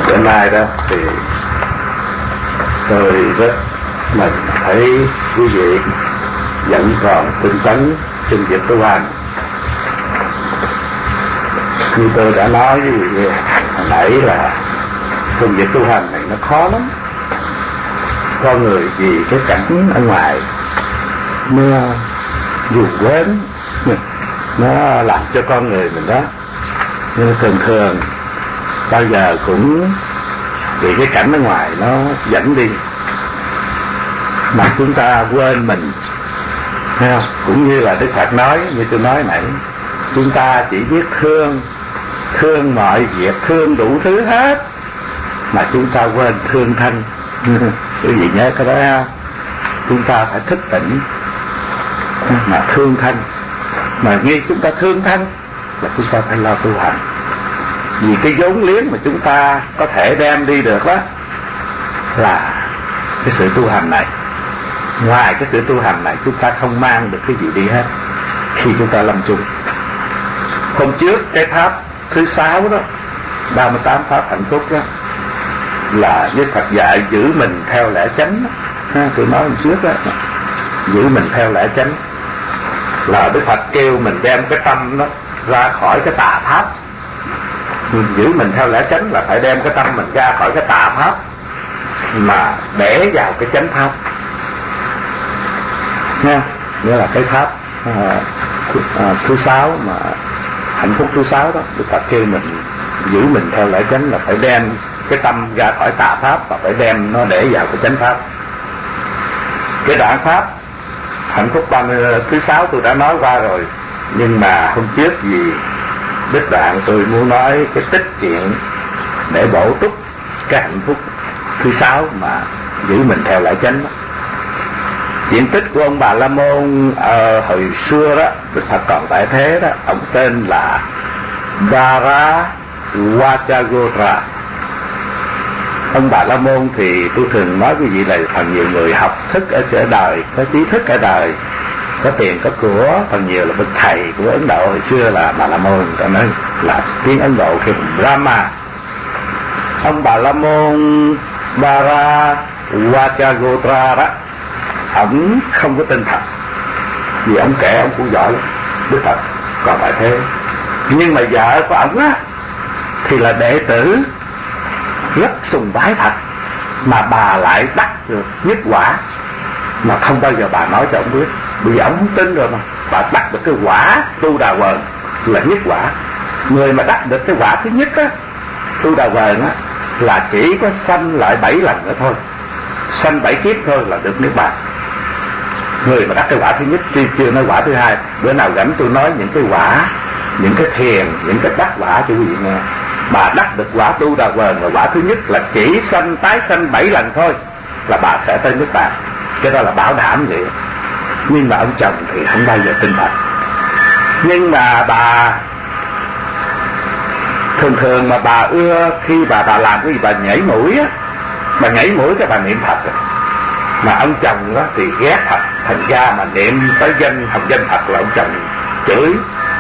Bữa nay đó thì tôi rất mừng thấy quý vị vẫn còn tinh tấn trong việc tu hành. Như tôi đã nói với quý vị hồi nãy là công việc tu hành này nó khó lắm. Con người vì cái cảnh ở ngoài mưa dù quên nó làm cho con người mình đó, nhưng thường thường bao giờ cũng vì cái cảnh ở ngoài nó dẫn đi mà chúng ta quên mình, thấy không? Cũng như là Đức Phật nói, như tôi nói nãy, chúng ta chỉ biết thương mọi việc, thương đủ thứ hết, mà chúng ta quên thương thân. Quý vị nhớ cái đó ha. Chúng ta phải thức tỉnh mà thương thân, mà ngay chúng ta thương thân là chúng ta phải lo tu hành. Vì cái vốn liếng mà chúng ta có thể đem đi được đó là cái sự tu hành này. Ngoài cái sự tu hành này chúng ta không mang được cái gì đi hết khi chúng ta lâm chung. Hôm trước cái pháp thứ 6 đó, 38 pháp hạnh phúc đó, là Đức Phật dạy giữ mình theo lẽ chánh đó. Tôi nói hôm trước đó, giữ mình theo lẽ chánh là Đức Phật kêu mình đem cái tâm đó ra khỏi cái tà pháp. Giữ mình theo lẽ chánh là phải đem cái tâm mình ra khỏi cái tà pháp mà để vào cái chánh pháp nha. Nghĩa là cái pháp thứ 6 mà hạnh phúc thứ 6 đó, Đức Phật kêu mình giữ mình theo lẽ chánh là phải đem cái tâm ra khỏi tà pháp và phải đem nó để vào cái chánh pháp. Cái đoạn pháp hạnh phúc thứ 6 tôi đã nói qua rồi, nhưng mà hôm trước vì đứt đoạn tôi muốn nói cái tích chuyện để bổ túc cái hạnh phúc thứ 6 mà giữ mình theo lẽ chánh đó. Diện tích của ông Bà La Môn hồi xưa đó, Đức Phật còn tại thế đó, ông tên là Dharavachagotra. Ông Bà La Môn thì tôi thường nói quý vị là phần nhiều người học thức ở đời, có trí thức ở đời, có tiền có của, phần nhiều là bậc thầy của Ấn Độ hồi xưa là Bà La Môn, cho nên là tiếng Ấn Độ kêu Brahma. Ông Bà La Môn Dharavachagotra đó, ổng không có tin Phật, vì ổng kể ổng cũng giỏi lắm, Đức Phật còn tại thế. Nhưng mà vợ của ổng á thì là đệ tử rất sùng bái Phật, mà bà lại đắc được nhất quả mà không bao giờ bà nói cho ông biết, bởi vì ông không tin rồi mà. Bà đắc được cái quả Tu Đà Quần là nhất quả. Người mà đắc được cái quả thứ nhất á, Tu Đà Quần á, là chỉ có sanh lại 7 lần nữa thôi, sanh 7 kiếp thôi là được niết bàn. Người mà đắc cái quả thứ nhất, chưa nói quả thứ hai. Bữa nào rảnh tôi nói những cái quả, những cái thiền, những cái đắc quả cho quý vị nghe. Bà đắc được quả Tu Đà Quần là quả thứ nhất, là chỉ sanh tái sanh 7 lần thôi là bà sẽ tới niết bàn. Cái đó là bảo đảm vậy. Nhưng mà ông chồng thì không bao giờ tin Phật. Nhưng mà bà thường mà bà ưa khi bà làm cái gì, bà nhảy mũi á, bà nhảy mũi cái bà niệm Phật rồi. Mà ông chồng đó thì ghét Phật, thành ra mà niệm tới học danh Phật là ông chồng chửi.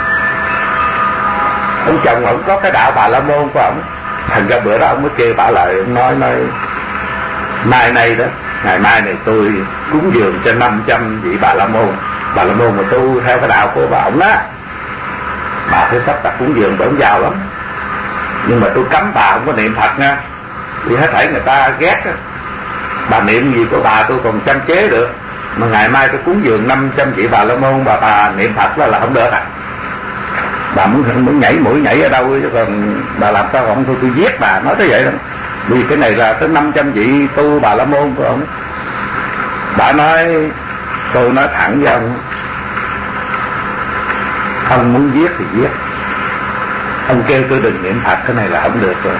Ông chồng ổng có cái đạo Bà La Môn của ổng, thành ra bữa đó ông mới kêu bà lại, ông nói mai này đó, ngày mai này tôi cúng dường cho 500 vị Bà La Môn. Bà La Môn mà tu theo cái đạo của bà ổng đó, bà phải sắp đặt cúng dường, bà ổng giàu lắm. Nhưng mà tôi cấm bà không có niệm Phật nha, vì hết thảy người ta ghét đó. Bà niệm gì của bà tôi còn chăm chế được, mà ngày mai tôi cúng dường 500 vị Bà La Môn, bà niệm Phật đó là không được à. Bà muốn nhảy mũi nhảy ở đâu, chứ còn bà làm sao không, tôi giết bà, nói tới vậy đó. Vì cái này là tới 500 vị tu Bà La Môn của ông. Bà nói, tôi nói thẳng với ông muốn giết thì giết, ông kêu tôi đừng niệm Phật, cái này là không được rồi.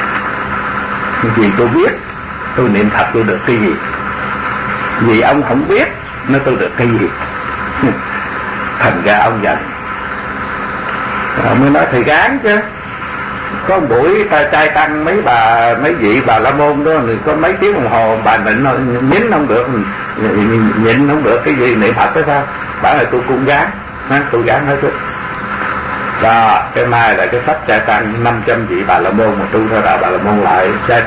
Vì tôi biết tôi niệm Phật tôi được cái gì, vì ông không biết nó tôi được cái gì. Thành ra ông giận. Ông mới nói thầy gán chứ, có một buổi ta trai tăng mấy vị Bà La Môn đó, có mấy tiếng đồng hồ bà nhịn không được, nhịn không được cái gì niệm Phật đó sao? Bảo là tôi cũng gán, tôi gán hết chứ. Đó, cái mai là cái sách trai tăng 500 vị Bà La Môn mà tu theo đạo Bà La Môn lại trai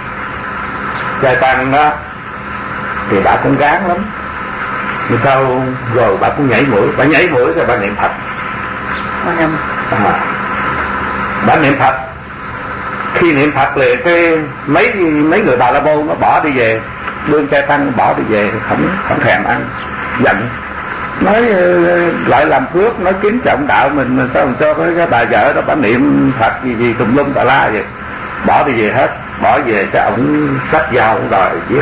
tăng đó thì bà cũng gán lắm. Nhưng sau rồi bà cũng nhảy mũi rồi bà niệm Phật. Bà niệm Phật, khi niệm Phật liền cái mấy người Bà La Môn nó bỏ đi về, đương trai tăng bỏ đi về, không thèm ăn, giận, nói lại làm phước, nói kiếm trọng đạo mình sao cho cái bà vợ đó bà niệm Phật gì tùm lum tà la vậy, bỏ đi về hết. Bỏ về cho ổng xách dao ổng đòi giết.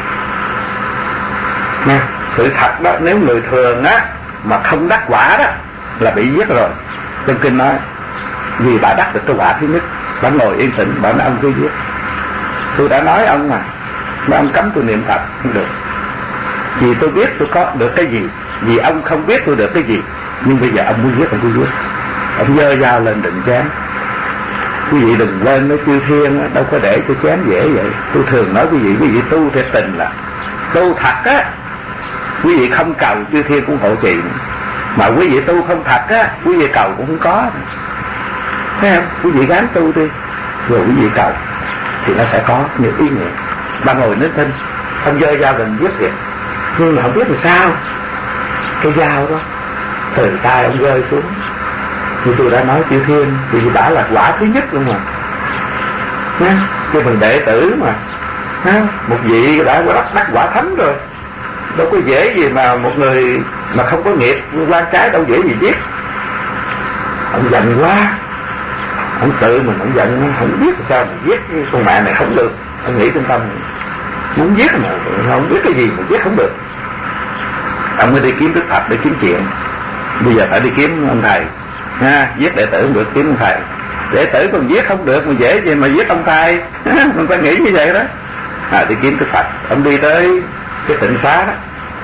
Nha, sự thật đó, nếu người thường á mà không đắc quả đó là bị giết rồi. Trong kinh nói vì bà đắc được cái quả thứ nhất, bà ngồi yên tĩnh, bà nói ông cứ giết. Tôi đã nói ông mà ông cấm tôi niệm Phật không được. Vì tôi biết tôi có được cái gì, vì ông không biết tôi được cái gì. Nhưng bây giờ ông muốn giết, ông cứ giết. Ông giơ dao lên định chém. Quý vị đừng quên nói chư thiên đâu có để cho chém dễ vậy. Tôi thường nói quý vị tu theo tình là tu thật á, quý vị không cầu chư thiên cũng hộ trì. Mà quý vị tu không thật á, quý vị cầu cũng không có. Thấy không? Quý vị gán tu đi, rồi quý vị cầu thì nó sẽ có nhiều ý nghĩa. Bà ngồi nín thinh, ông giơ dao mình giết vậy, nhưng mà không biết làm sao cái dao đó từ tay ông rơi xuống. Như tôi đã nói chư thiên thì đã là quả thứ nhất luôn mà. Cái phần đệ tử mà một vị đã đắc quả thánh rồi, đâu có dễ gì mà một người mà không có nghiệp quan trái đâu dễ gì giết. Ông giận quá, ông tự mình ông giận, không biết sao mà giết con mẹ này không được. Ông nghĩ trong tâm muốn giết mà không biết cái gì mà giết không được. Ông mới đi kiếm Đức Phật để kiếm chuyện. Bây giờ phải đi kiếm ông thầy, giết đệ tử không được, kiếm ông thầy. Đệ tử còn giết không được mà dễ gì mà giết ông thầy. Mình phải nghĩ như vậy đó. Đi kiếm Đức Phật. Ông đi tới cái tịnh xá đó,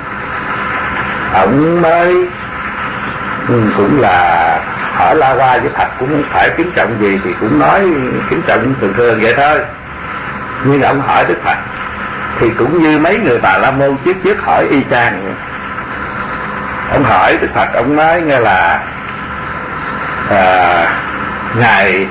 ông mới cũng là hỏi la qua với Phật, cũng không phải kính trọng gì thì cũng nói kính trọng thường thường vậy thôi. Nhưng ông hỏi Đức Phật thì cũng như mấy người Bà La Môn trước hỏi y chang vậy. Ông hỏi Đức Phật, ông nói nghe là ngài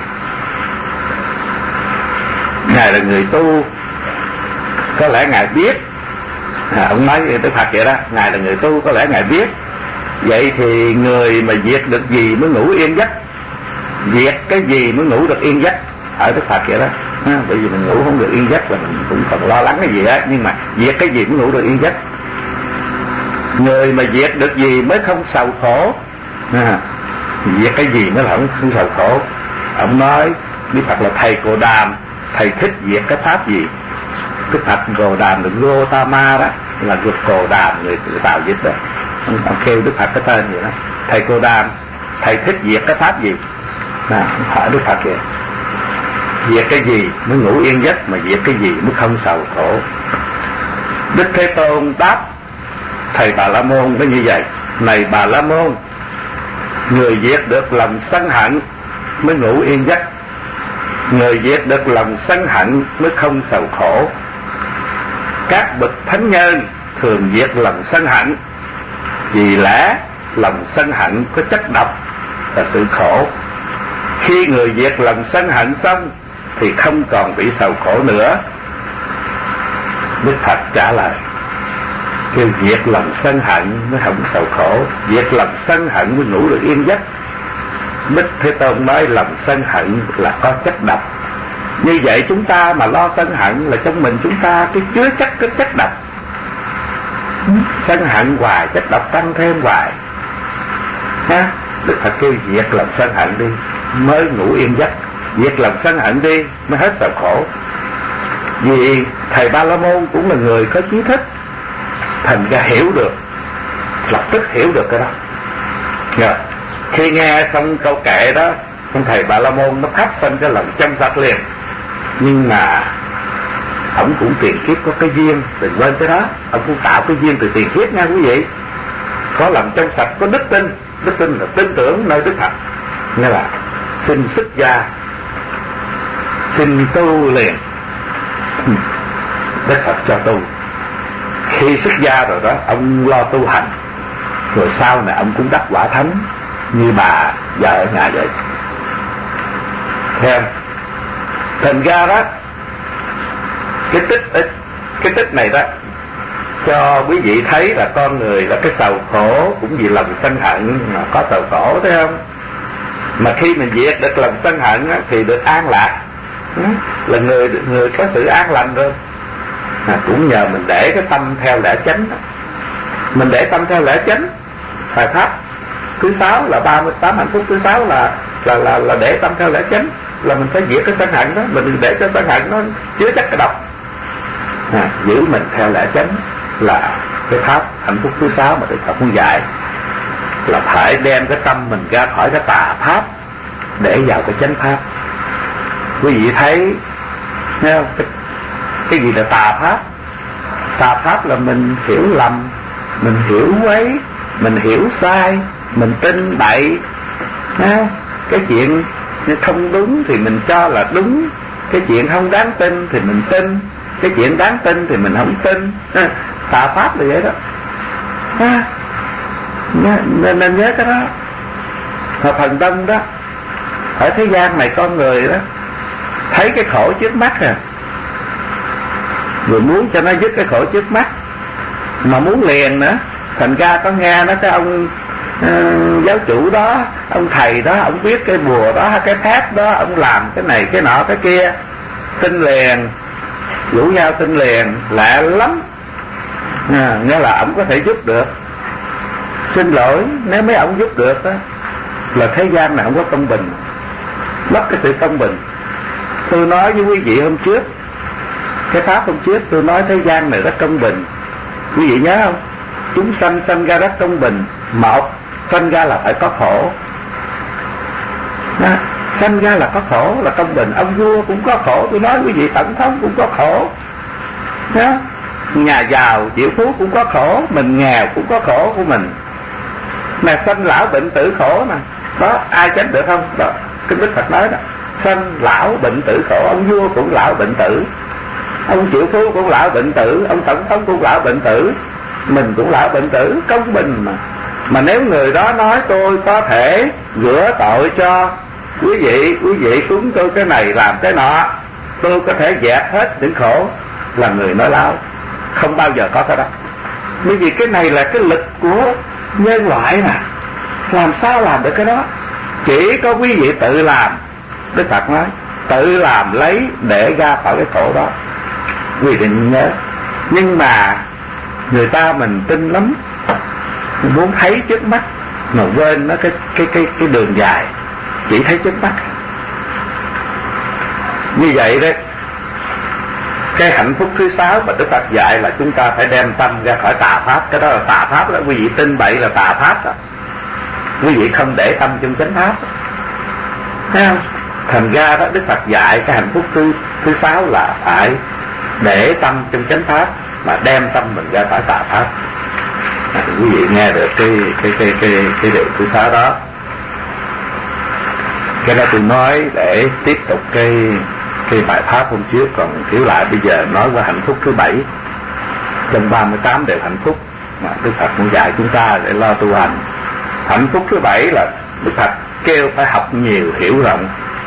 là người tu, có lẽ ngài biết. Ông nói Đức Phật vậy đó, ngài là người tu, có lẽ ngài biết. Vậy thì người mà diệt được gì mới ngủ yên giấc, diệt cái gì mới ngủ được yên giấc? Hỏi Đức Phật vậy đó. Bởi vì mình ngủ không được yên giấc là mình cũng còn lo lắng cái gì á, nhưng mà diệt cái gì mới ngủ được yên giấc? Người mà diệt được gì mới không sầu khổ? Diệt cái gì mới không sầu khổ? Ông nói Đức Phật là thầy Cồ Đàm, thầy thích diệt cái pháp gì? Đức Phật Cồ Đàm là Gotama đó, là Cồ Đàm người tự tạo dịch đó. Ông kêu Đức Phật cái tên vậy đó, thầy Cồ Đàm, thầy thích diệt cái pháp gì? Hỏi Đức Phật vậy, diệt cái gì mới ngủ yên giấc, mà diệt cái gì mới không sầu khổ? Đức Thế Tôn đáp thầy Bà La Môn nó như vậy: này Bà La Môn, người diệt được lòng sân hận mới ngủ yên giấc, người diệt được lòng sân hận mới không sầu khổ. Các bậc thánh nhân thường diệt lòng sân hận, vì lẽ lòng sân hận có chất độc và sự khổ. Khi người diệt lòng sân hận xong thì không còn bị sầu khổ nữa. Đức Phật trả lời kêu diệt lòng sân hận mới không sầu khổ, diệt lòng sân hận mới ngủ được yên giấc. Đức Thế Tôn nói lòng sân hận là có chất độc. Như vậy chúng ta mà lo sân hận là trong mình chúng ta cái chứa chất cái chất độc. Sân hận hoài, chất độc tăng thêm hoài. Đức Phật kêu diệt lòng sân hận đi mới ngủ yên giấc, diệt lòng sân hận đi mới hết sầu khổ. Vì thầy Ba La Môn cũng là người có trí thức, thành ra hiểu được, lập tức hiểu được cái đó. Khi nghe xong câu kệ đó, ông thầy Bà La Môn nó phát sinh cái lòng trong sạch liền. Nhưng mà ông cũng tiền kiếp có cái duyên, đừng quên cái đó. Ông cũng tạo cái duyên từ tiền kiếp nha quý vị. Có lòng trong sạch, có đức tin. Đức tin là tin tưởng nơi Đức Phật. Nghĩa là xin xuất gia, xin tu liền. Đức Phật cho tu. Khi xuất gia rồi đó, ông lo tu hành, rồi sau này ông cũng đắc quả thánh. như bà vợ ở nhà vậy. Thấy không? Thành ra đó, cái tích này đó cho quý vị thấy là con người là cái sầu khổ cũng vì lòng sân hận mà có sầu khổ, thấy không? Mà khi mình diệt được lòng sân hận á, thì được an lạc, là người có sự an lành rồi. Cũng nhờ mình để cái tâm theo lẽ chánh đó. Mình để tâm theo lẽ chánh, bài pháp thứ 6 là 38 hạnh phúc thứ 6 là để tâm theo lẽ chánh, là mình phải diệt cái sân hận đó. Mình đừng để cho sân hận nó chứa chất cái độc. Giữ mình theo lẽ chánh là cái pháp hạnh phúc thứ 6 mà Đức Phật muốn dạy, là phải đem cái tâm mình ra khỏi cái tà pháp để vào cái chánh pháp. Quý vị thấy không? Cái gì là tà pháp? Tà pháp là mình hiểu lầm, mình hiểu quấy, mình hiểu sai, mình tin bậy. Cái chuyện không đúng thì mình cho là đúng, cái chuyện không đáng tin thì mình tin, cái chuyện đáng tin thì mình không tin. Tà pháp là vậy đó. Nên nhớ cái đó. Mà phần đông đó, ở thế gian này con người đó thấy cái khổ trước mắt rồi muốn cho nó dứt cái khổ trước mắt, mà muốn liền nữa. Thành ra có nghe nó cái ông giáo chủ đó, ông thầy đó, ông biết cái bùa đó, cái phép đó, ông làm cái này cái nọ cái kia, tin liền, rủ nhau tin liền, lạ lắm. Nghĩa là ông có thể giúp được. Xin lỗi, nếu mấy ông giúp được đó, là thế gian này không có công bình, mất cái sự công bình. Tôi nói với quý vị hôm trước, cái pháp hôm trước tôi nói thế gian này rất công bình. Quý vị nhớ không? Chúng sanh ra rất công bình. Một, sanh ra là phải có khổ. Sanh ra là có khổ là công bình. Ông vua cũng có khổ, tôi nói quý vị, tổng thống cũng có khổ. Nhà giàu triệu phú cũng có khổ, mình nghèo cũng có khổ của mình. Mà sanh lão bệnh tử khổ nè, đó ai tránh được không? Đó, Kinh Đức Phật nói đó, sanh lão bệnh tử khổ. Ông vua cũng lão bệnh tử, ông triệu phú cũng lão bệnh tử, ông tổng thống cũng lão bệnh tử, mình cũng lão bệnh tử, công bình mà. Mà nếu người đó nói tôi có thể rửa tội cho quý vị cúng tôi cái này làm cái nọ, tôi có thể dẹp hết những khổ, là người nói láo, không bao giờ có cái đó. Bởi vì cái này là cái lực của nhân loại mà, làm sao làm được cái đó? Chỉ có quý vị tự làm. Đức Phật nói tự làm lấy để ra khỏi cái khổ đó. Quý vị đừng nhớ. Nhưng mà người ta mình tin lắm, mình muốn thấy trước mắt mà quên nó cái đường dài, chỉ thấy trước mắt. Như vậy đấy, cái hạnh phúc thứ 6 mà Đức Phật dạy là chúng ta phải đem tâm ra khỏi tà pháp. Cái đó là tà pháp đó. Quý vị tin bậy là tà pháp đó. Quý vị không để tâm trong chánh pháp đó. Thấy không? Thành ra đó, Đức Phật dạy cái hạnh phúc thứ 6 là phải để tâm trong chánh pháp, mà đem tâm mình ra khỏi tà pháp. Quý vị nghe được cái điều thứ 6 đó. Cái đó tôi nói để tiếp tục cái bài pháp hôm trước, còn kiểu lại bây giờ nói qua hạnh phúc thứ 7 trong 38 điều hạnh phúc mà Đức Phật muốn dạy chúng ta để lo tu hành. Hạnh phúc thứ 7 là Đức Phật kêu phải học nhiều hiểu rộng.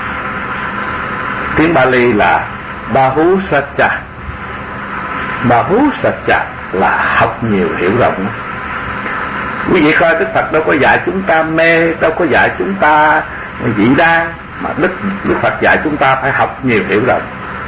Tiếng Bali là Bahusacca. Bahusacca là học nhiều hiểu rộng. Quý vị coi Đức Phật đâu có dạy chúng ta mê, đâu có dạy chúng ta dị đoan, mà Đức Phật dạy chúng ta phải học nhiều hiểu rộng.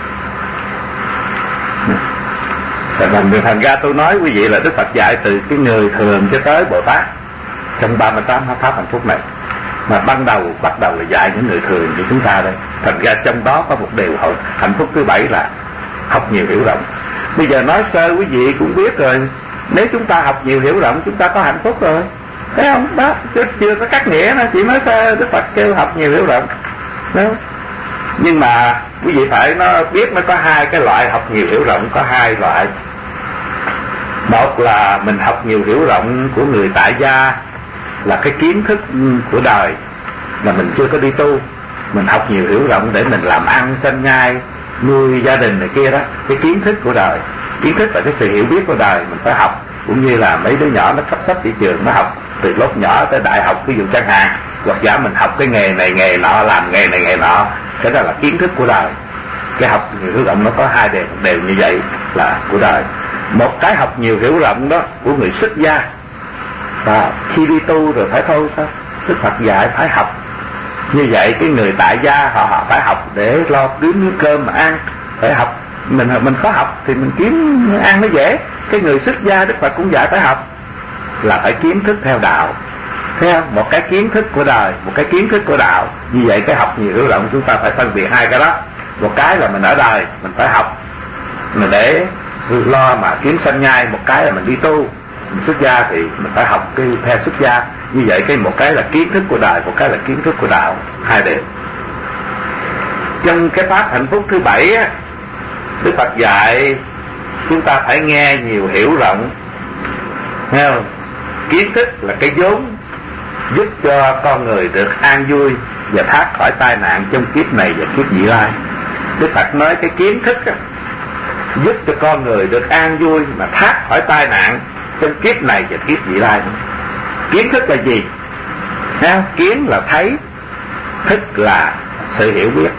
Thành ra tôi nói quý vị là Đức Phật dạy từ cái người thường cho tới Bồ Tát trong 38 pháp hạnh phúc này. Mà bắt đầu là dạy những người thường như chúng ta đây. Thành ra trong đó có một điều hạnh phúc thứ 7 là học nhiều hiểu rộng. Bây giờ nói sơ quý vị cũng biết rồi, nếu chúng ta học nhiều hiểu rộng chúng ta có hạnh phúc rồi, thấy không? Đó, chưa có cắt nghĩa nó, chỉ nói sơ Đức Phật kêu học nhiều hiểu rộng. Đúng. Nhưng mà quý vị phải biết nó có hai cái loại học nhiều hiểu rộng, có hai loại. Một là mình học nhiều hiểu rộng của người tại gia, là cái kiến thức của đời mà mình chưa có đi tu. Mình học nhiều hiểu rộng để mình làm ăn sinh nhai, nuôi gia đình này kia đó. Cái kiến thức của đời, kiến thức là cái sự hiểu biết của đời mình phải học. Cũng như là mấy đứa nhỏ nó cấp sách thị trường, nó học từ lớp nhỏ tới đại học ví dụ chẳng hạn, hoặc giả mình học cái nghề này nghề nọ, làm nghề này nghề nọ, cái đó là kiến thức của đời. Cái học nhiều hiểu rộng nó có hai đều như vậy là của đời. Một cái học nhiều hiểu rộng đó của người xuất gia, và khi đi tu rồi phải thôi sao? Đức Phật dạy phải học. Như vậy cái người tại gia họ phải học để lo kiếm miếng cơm mà ăn, phải học. Mình có học thì mình kiếm ăn nó dễ. Cái người xuất gia Đức Phật cũng dạy phải học, là phải kiến thức theo đạo. Thấy không? Một cái kiến thức của đời, một cái kiến thức của đạo. Như vậy cái học nhiều hiểu rộng chúng ta phải phân biệt hai cái đó. Một cái là mình ở đời mình phải học mình để lo mà kiếm sanh nhai, một cái là mình đi tu. Mình xuất gia thì mình phải học cái theo xuất gia. Như vậy cái một cái là kiến thức của đời, một cái là kiến thức của đạo, hai đều. Trong cái pháp hạnh phúc thứ 7 á, Đức Phật dạy chúng ta phải nghe nhiều hiểu rộng. Thấy không? Kiến thức là cái vốn giúp cho con người được an vui và thoát khỏi tai nạn trong kiếp này và kiếp vị lai. Đức Phật nói cái kiến thức á, giúp cho con người được an vui mà thoát khỏi tai nạn trong kiếp này và kiếp vị lai. Kiến thức là gì? Kiến là thấy, thức là sự hiểu biết.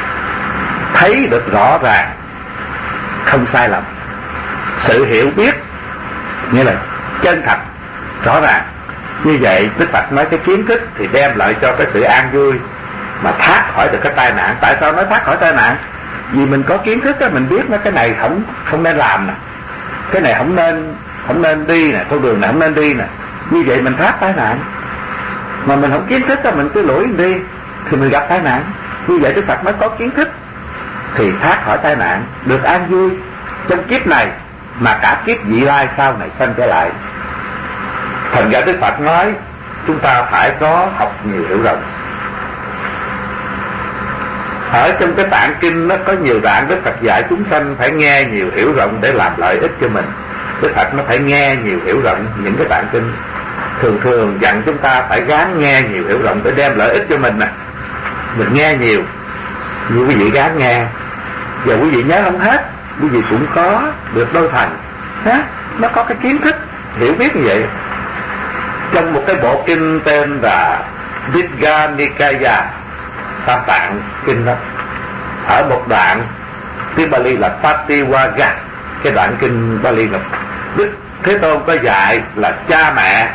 Thấy được rõ ràng, không sai lầm. Sự hiểu biết nghĩa là chân thật, rõ ràng. Như vậy Đức Phật nói cái kiến thức thì đem lại cho cái sự an vui mà thoát khỏi được cái tai nạn. Tại sao nói thoát khỏi tai nạn? Vì mình có kiến thức đó, mình biết nó cái này không nên làm nè, cái này không nên đi nè, con đường này không nên đi nè. Như vậy mình thoát tai nạn. Mà mình không kiến thức đó, mình cứ lủi đi thì mình gặp tai nạn. Như vậy Đức Phật mới có kiến thức thì thoát khỏi tai nạn, được an vui trong kiếp này mà cả kiếp vị lai sau này sanh trở lại. Thành ra Đức Phật nói chúng ta phải có học nhiều hiểu rộng. Ở trong cái tạng kinh nó có nhiều đoạn Đức Phật dạy chúng sanh phải nghe nhiều hiểu rộng để làm lợi ích cho mình. Đức Phật nó phải nghe nhiều hiểu rộng. Những cái tạng kinh thường dặn chúng ta phải gắng nghe nhiều hiểu rộng để đem lợi ích cho mình nè. Mình nghe nhiều, như quý vị gắng nghe. Giờ quý vị nhớ không hết, quý vị cũng có được đôi phần. Nó có cái kiến thức, hiểu biết như vậy. Trong một cái bộ kinh tên là Digha Nikaya, Tam Tạng kinh đó, ở một đoạn tiếng Bali là Pativaga, cái đoạn kinh Bali là Đức Thế Tôn có dạy là cha mẹ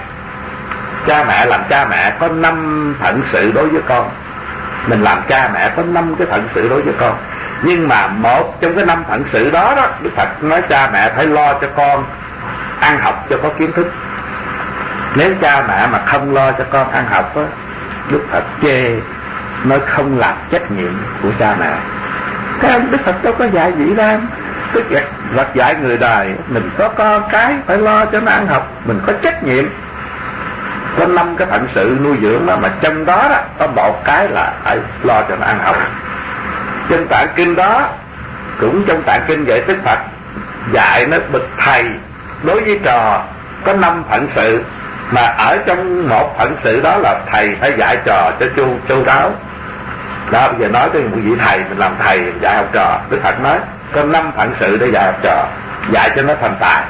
làm cha mẹ có 5 phận sự đối với con. Mình làm cha mẹ có 5 cái phận sự đối với con. Nhưng mà một trong cái 5 phận sự đó Đức Phật nói cha mẹ phải lo cho con ăn học cho có kiến thức. Nếu cha mẹ mà không lo cho con ăn học á, Đức Phật chê, nói không làm trách nhiệm của cha mẹ. Thế ông Đức Phật đâu có dạy gì đâu. Đức Phật dạy người đời mình có con cái phải lo cho nó ăn học, mình có trách nhiệm. Có 5 cái phận sự nuôi dưỡng đó, mà trong đó có một cái là phải lo cho nó ăn học. Trong tạng kinh đó, cũng trong tạng kinh vậy, Đức Phật dạy nó bậc thầy đối với trò có 5 phận sự, mà ở trong một phận sự đó là thầy phải dạy trò cho chu đáo. Đó, bây giờ nói tới một vị thầy, mình làm thầy mình dạy học trò. Đức Phật nói có 5 phận sự để dạy học trò, dạy cho nó thành tài.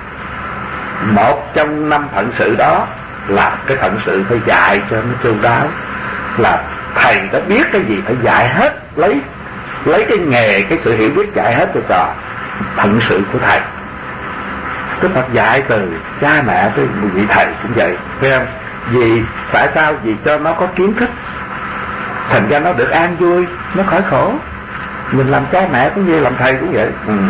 Một trong 5 phận sự đó là cái phận sự phải dạy cho nó chu đáo, là thầy đã biết cái gì phải dạy hết, lấy cái nghề, cái sự hiểu biết dạy hết cho trò. Phận sự của thầy Đức Phật dạy từ cha mẹ tới một vị thầy cũng vậy, phải không? Vì tại sao? Vì cho nó có kiến thức, thành ra nó được an vui, nó khỏi khổ. Mình làm cha mẹ cũng như làm thầy cũng vậy.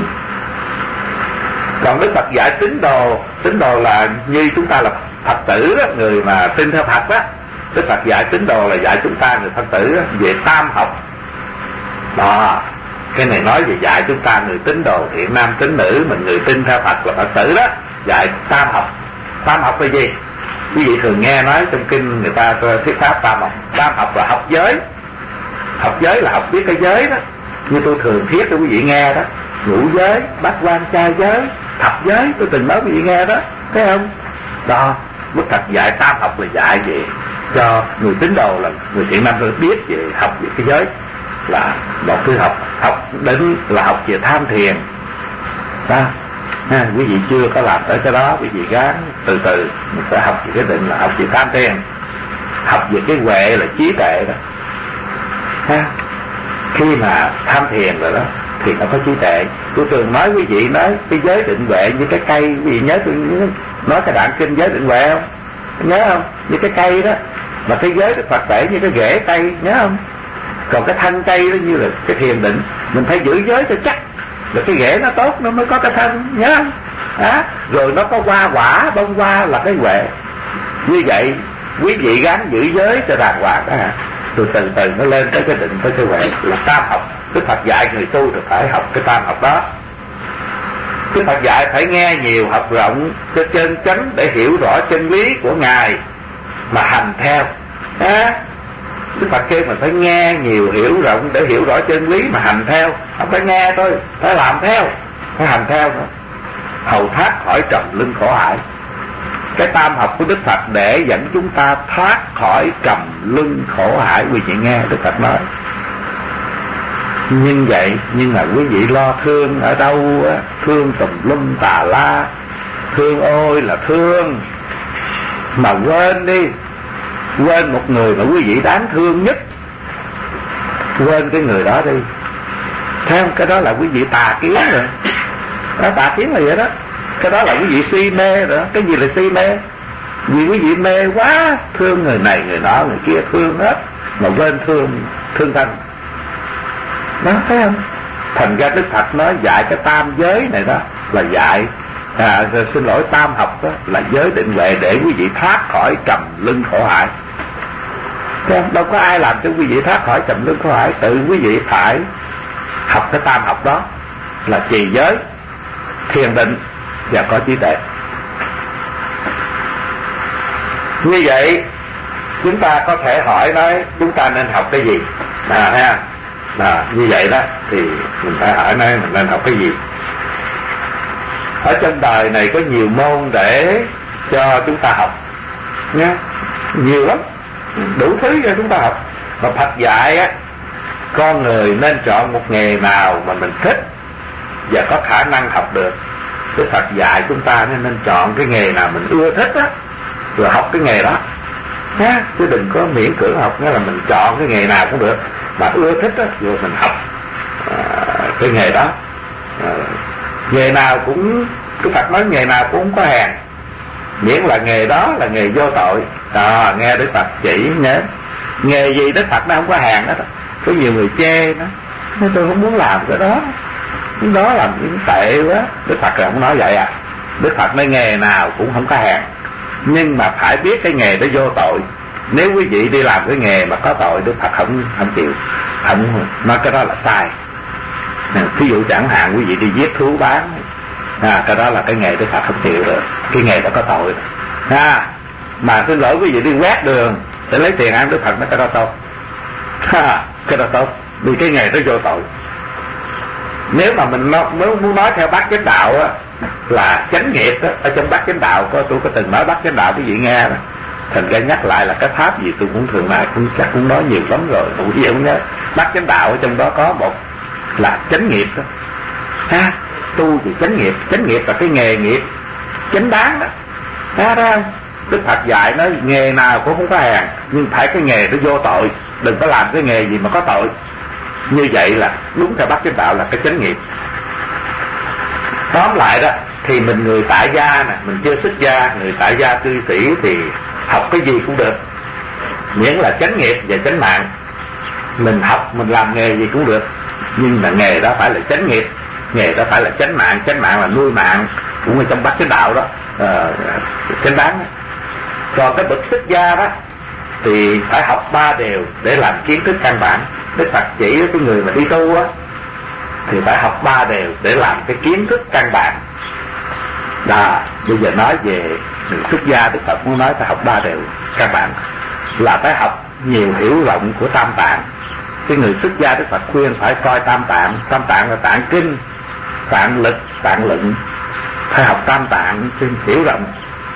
Còn Đức Phật dạy tín đồ là như chúng ta là Phật tử đó, người mà tin theo Phật đó. Đức Phật dạy tín đồ là dạy chúng ta người Phật tử đó, về tam học. Đó, cái này nói về dạy chúng ta người tín đồ thiện nam tín nữ, mình người tin theo Phật là Phật tử đó, dạy tam học. Tam học là gì? Quý vị thường nghe nói trong kinh người ta thuyết pháp tam học. Tam học là học giới. Học giới là học biết cái giới đó, như tôi thường thuyết cho quý vị nghe đó. Ngũ giới, bát quan trai giới, thập giới, tôi từng nói quý vị nghe đó, thấy không? Đó, Đức Phật dạy tam học là dạy về cho người tín đồ là người thiện nam biết về học về cái giới, là một thứ học đến là học về tham thiền đó. Quý vị chưa có làm tới cái đó, quý vị gắng từ từ mình sẽ học về cái định là học về tham thiền. học về cái huệ là trí tuệ đó ha. Khi mà tham thiền rồi đó thì nó có trí tuệ. Tôi thường nói quý vị, nói cái giới định huệ như cái cây, quý vị nhớ tôi nói cái đoạn kinh giới định huệ không? Nhớ không? Như cái cây đó, mà cái giới Đức Phật vẽ như cái rễ cây, nhớ không? Còn cái thân cây đó như là cái thiền định, mình phải giữ giới cho chắc, rồi cái rễ nó tốt nó mới có cái thân, nhớ không? Rồi nó có hoa quả, bông hoa là cái huệ. Như vậy quý vị gắng giữ giới cho đàng hoàng đó hả? Rồi từ từ nó lên tới cái định, tới cái huệ là tam học. Đức Phật dạy người tu thì phải học cái tam học đó. Đức Phật dạy phải nghe nhiều, học rộng cho chân chánh để hiểu rõ chân lý của Ngài mà hành theo. Đức Phật kêu mình phải nghe nhiều, hiểu rộng để hiểu rõ chân lý mà hành theo. Không phải nghe thôi, phải làm theo, phải hành theo nữa. Hầu thoát khỏi trầm luân khổ hải. Cái tam học của Đức Phật để dẫn chúng ta thoát khỏi trầm luân khổ hải. Quý vị nghe Đức Phật nói nhưng vậy, nhưng mà quý vị lo thương ở đâu á, thương tùm lum tà la, thương ôi là thương, mà quên đi, quên một người mà quý vị đáng thương nhất, quên cái người đó đi. Thấy không? Cái đó là quý vị tà kiến rồi. Đó, tà kiến là vậy đó. Cái đó là quý vị si mê rồi. Cái gì là si mê? Vì quý vị mê quá, thương người này người nọ người kia, thương hết mà quên thương thân. Đó, thấy không? Thành ra Đức Phật nói dạy cái tam giới này đó là dạy xin lỗi, tam học đó là giới định huệ để quý vị thoát khỏi trầm luân khổ hải. Thấy không? Đâu có ai làm cho quý vị thoát khỏi trầm luân khổ hải, tự quý vị phải học cái tam học đó là trì giới, thiền định và có trí tuệ. Như vậy chúng ta có thể hỏi nói chúng ta nên học cái gì ha. Như vậy đó thì mình phải hỏi nói mình nên học cái gì. Ở trên đời này có nhiều môn để cho chúng ta học nha, nhiều lắm, đủ thứ cho chúng ta học. Mà Phật dạy á, con người nên chọn một nghề nào mà mình thích và có khả năng học được. Đức Phật dạy chúng ta nên chọn cái nghề nào mình ưa thích á, rồi học cái nghề đó ha. Chứ đừng có miễn cưỡng học, nghĩa là mình chọn cái nghề nào cũng được mà ưa thích á, rồi mình học cái nghề đó. Nghề nào cũng, Đức Phật nói nghề nào cũng không có hèn, miễn là nghề đó là nghề vô tội. Nghe Đức Phật chỉ nhớ nghề gì Đức Phật nó không có hèn đó. Có nhiều người chê nó, nói tôi không muốn làm cái đó, cái đó làm những tệ quá. Đức Phật là không nói vậy à. Đức Phật nói nghề nào cũng không có hèn, nhưng mà phải biết cái nghề đó vô tội. Nếu quý vị đi làm cái nghề mà có tội, Đức Phật không chịu, không nói cái đó là sai. Ví dụ chẳng hạn quý vị đi giết thú bán, cái đó là cái nghề Đức Phật không chịu được, cái nghề đó có tội. Mà xin lỗi quý vị đi quét đường để lấy tiền ăn, Đức Phật nói cái đó tốt. Cái đó tốt, vì cái nghề đó vô tội. Nếu mà mình muốn nói theo bát chánh đạo á, là chánh nghiệp đó, ở trong bát chánh đạo tôi có từng nói bát chánh đạo quý vị nghe đó. Thành ra nhắc lại là cái pháp gì tôi cũng thường lại, cũng nói nhiều lắm rồi, đủ gì không nhớ. Bát chánh đạo ở trong đó có một là chánh nghiệp đó tu thì chánh nghiệp là cái nghề nghiệp chánh đáng đó. Thấy không? Đức Phật dạy nói nghề nào cũng không có hèn, nhưng phải cái nghề nó vô tội, đừng có làm cái nghề gì mà có tội. Như vậy là đúng theo bát chánh đạo là cái chánh nghiệp. Tóm lại đó thì mình người tại gia nè, mình chưa xuất gia, người tại gia cư sĩ thì học cái gì cũng được, miễn là chánh nghiệp và chánh mạng. Mình học mình làm nghề gì cũng được, nhưng mà nghề đó phải là chánh nghiệp, nghề đó phải là chánh mạng là nuôi mạng, cũng ở trong bát chánh đạo đó, chánh đáng đó. Còn cái bậc xuất gia đó thì phải học 3 điều để làm kiến thức căn bản. Đức Phật chỉ cái người mà đi tu á thì phải học 3 điều để làm cái kiến thức căn bản. Bây giờ nói về người xuất gia, Đức Phật muốn nói phải học 3 điều căn bản, là phải học nhiều hiểu rộng của tam tạng. Cái người xuất gia Đức Phật khuyên phải coi tam tạng. Tam tạng là tạng kinh, tạng lực, tạng luận. Phải học tam tạng cho hiểu rộng.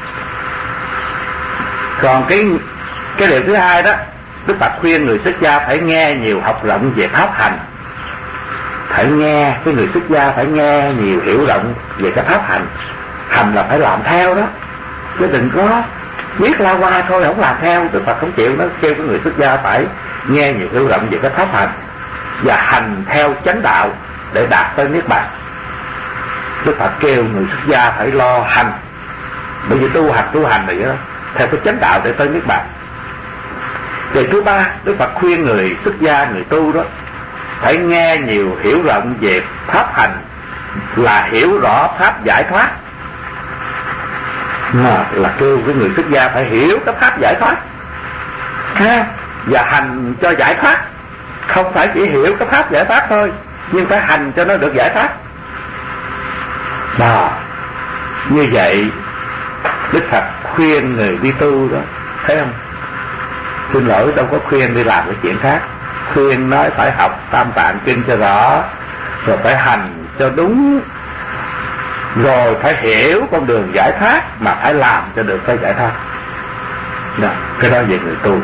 Còn cái điều thứ hai đó, Đức Phật khuyên người xuất gia phải nghe nhiều, học rộng về pháp hành. Phải nghe, cái người xuất gia phải nghe nhiều, hiểu rộng về cái pháp hành. Hành là phải làm theo đó, chứ đừng có biết la qua thôi không làm theo. Đức Phật không chịu, nó kêu cái người xuất gia phải nghe nhiều hiểu rộng về cái pháp hành và hành theo chánh đạo để đạt tới niết bàn. Đức Phật kêu người xuất gia phải lo hành, bởi vì tu hành này đó, theo cái chánh đạo để tới niết bàn. Rồi thứ ba, Đức Phật khuyên người xuất gia, người tu đó phải nghe nhiều hiểu rộng về pháp hành, là hiểu rõ pháp giải thoát. Là kêu cái người xuất gia phải hiểu cái pháp giải thoát và hành cho giải thoát. Không phải chỉ hiểu cái pháp giải thoát thôi, nhưng phải hành cho nó được giải thoát. Như vậy Đức Phật khuyên người đi tu đó, thấy không? Xin lỗi, đâu có khuyên đi làm cái chuyện khác. Khuyên nói phải học Tam Tạng Kinh cho rõ, rồi phải hành cho đúng, rồi phải hiểu con đường giải thoát, mà phải làm cho được cái giải thoát. Đó, cái đó về người tu.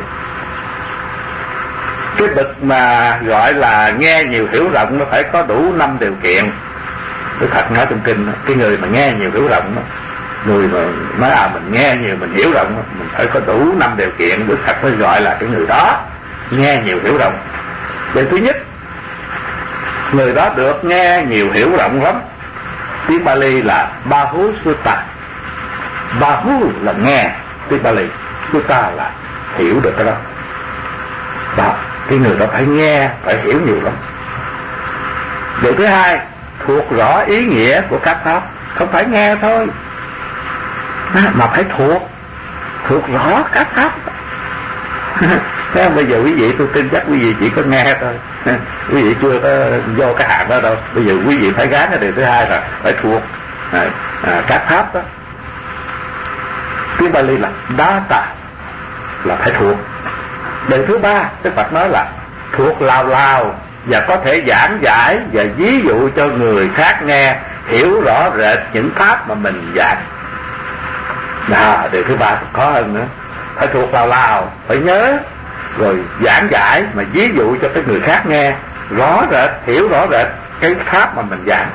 Cái bậc mà gọi là nghe nhiều hiểu rộng nó phải có đủ 5 điều kiện. Đức Phật nói trong kinh đó, cái người mà nghe nhiều hiểu rộng đó, người mà nói mình nghe nhiều, mình hiểu rộng đó, mình phải có đủ 5 điều kiện. Đức Phật mới gọi là cái người đó nghe nhiều hiểu rộng. Điều thứ nhất, người đó được nghe nhiều hiểu rộng lắm. Tiếng Bali là Bahu Sutta. Bahu là nghe, tiếng Bali, Sutta là hiểu được cái đó. Đó, cái người đó phải nghe, phải hiểu nhiều lắm. Điều thứ hai, thuộc rõ ý nghĩa của các pháp. Không phải nghe thôi, mà phải thuộc rõ các pháp. Thế bây giờ quý vị, tôi tin chắc quý vị chỉ có nghe thôi, quý vị chưa có vô cái hạng đó đâu. Bây giờ quý vị phải gán cái điều thứ hai là phải thuộc các pháp đó. Tiếng Bali là Data, là phải thuộc. Điều thứ ba, Đức Phật nói là thuộc lào và có thể giảng giải và ví dụ cho người khác nghe hiểu rõ rệt những pháp mà mình giảng. Điều thứ ba khó hơn nữa, phải thuộc lào, phải nhớ, rồi giảng giải mà ví dụ cho cái người khác nghe rõ rệt, hiểu rõ rệt cái pháp mà mình giảng.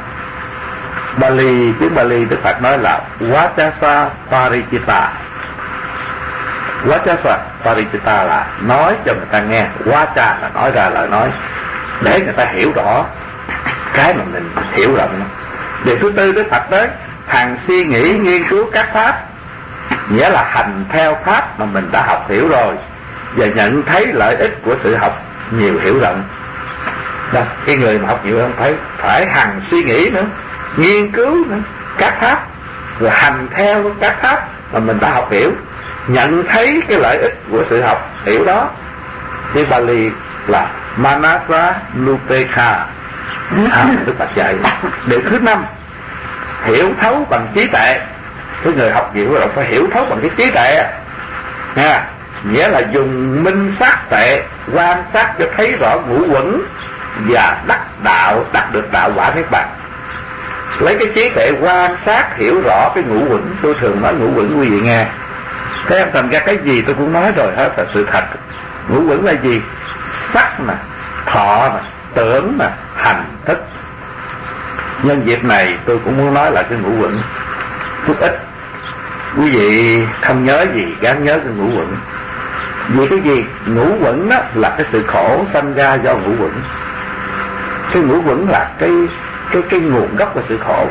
Bali, tiếng Bali Đức Phật nói là Vachasa Parichita. Vachasa Parichita là nói cho người ta nghe, Vacha là nói ra lời nói, để người ta hiểu rõ cái mà mình hiểu rộng. Điều thứ tư, Đức Phật nói hằng suy nghĩ nghiên cứu các pháp, nghĩa là hành theo pháp mà mình đã học hiểu rồi, và nhận thấy lợi ích của sự học nhiều hiểu rộng. Đó, cái người mà học nhiều rộng phải hằng suy nghĩ nữa, nghiên cứu nữa các pháp, rồi hành theo các pháp mà mình đã học hiểu, nhận thấy cái lợi ích của sự học hiểu đó. Tiếng Bali là Manasa Nupekha. Đức Phật dạy. Điều thứ năm, hiểu thấu bằng trí tuệ. Cái người học nhiều rồi phải hiểu thấu bằng cái trí tuệ, nghĩa là dùng minh sát tuệ quan sát cho thấy rõ ngũ uẩn và đạt được đạo quả niết bàn. Lấy cái trí tuệ quan sát hiểu rõ cái ngũ uẩn. Tôi thường nói ngũ uẩn quý vị nghe, thế em thành ra cái gì tôi cũng nói rồi hết là sự thật. Ngũ uẩn là gì? Sắc nè, thọ nè, tưởng nè, hành, thức. Nhân dịp này tôi cũng muốn nói là cái ngũ uẩn chút ít. Quý vị không nhớ gì gắng nhớ cái ngũ uẩn. Vì cái gì? Ngũ uẩn đó là cái sự khổ sanh ra do ngũ uẩn. Cái ngũ uẩn là cái nguồn gốc của sự khổ.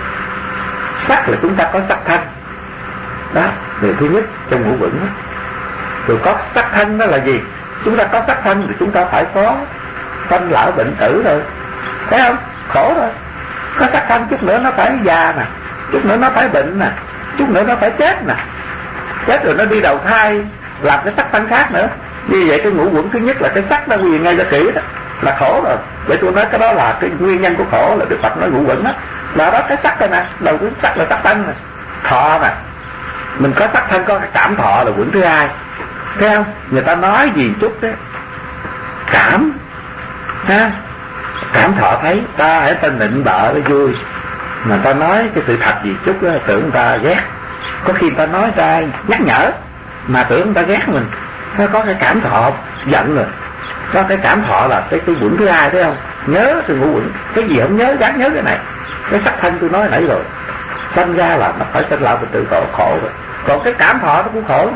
Sắc là chúng ta có sắc thân đó, điều thứ nhất trong ngũ uẩn đó. Rồi có sắc thân đó là gì? Chúng ta có sắc thân thì chúng ta phải có sanh lão bệnh tử rồi, thấy không? Khổ rồi. Có sắc thân chút nữa nó phải già nè, chút nữa nó phải bệnh nè, chút nữa nó phải chết nè. Chết rồi nó đi đầu thai làm cái sắc thân khác nữa. Như vậy cái ngũ uẩn thứ nhất là cái sắc đó, quý vị nghe cho kỹ đó, là khổ rồi. Vậy tôi nói cái đó là cái nguyên nhân của khổ, là Đức Phật nói ngũ uẩn đó. Là đó cái sắc đây nè, đầu tiên sắc là sắc thân nè, thọ nè. Mình có sắc thân, có cái cảm thọ là uẩn thứ hai. Thấy không? Người ta nói gì chút đấy, cảm ha, cảm thọ thấy ta hãy ta nịnh bợ nó vui, mà ta nói cái sự thật gì chút đó, tưởng người ta ghét. Có khi người ta nói ta nhắc nhở mà tưởng người ta ghét mình. Nó có cái cảm thọ giận rồi. Có cái cảm thọ là cái uẩn thứ hai, thấy không? Nhớ cái ngũ uẩn. Cái gì không nhớ, gắng nhớ cái này. Cái sắc thân tôi nói nãy rồi, sanh ra là nó phải sanh lão bệnh tử khổ rồi. Còn cái cảm thọ nó cũng khổ